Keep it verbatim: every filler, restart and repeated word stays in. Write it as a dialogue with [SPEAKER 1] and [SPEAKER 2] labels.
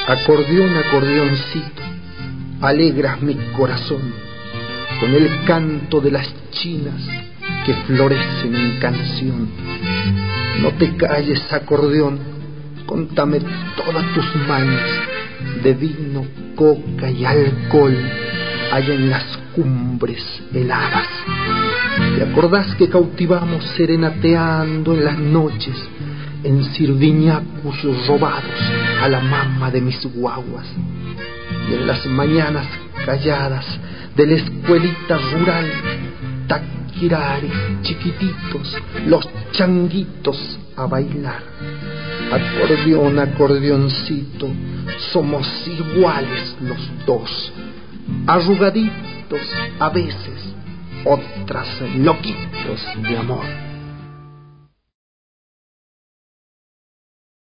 [SPEAKER 1] Acordeón, acordeoncito, alegras mi corazón con el canto de las chinas que florecen en canción. No te calles, acordeón, contame todas tus mañas de vino, coca y alcohol allá en las cumbres heladas. ¿Te acordás que cautivamos serenateando en las noches en sirviñacus robados a la mama de mis guaguas? Y en las mañanas calladas de la escuelita rural, taquirares chiquititos, los changuitos a bailar. Acordeón, acordeoncito, somos iguales los dos, arrugaditos a veces, otras loquitos de amor.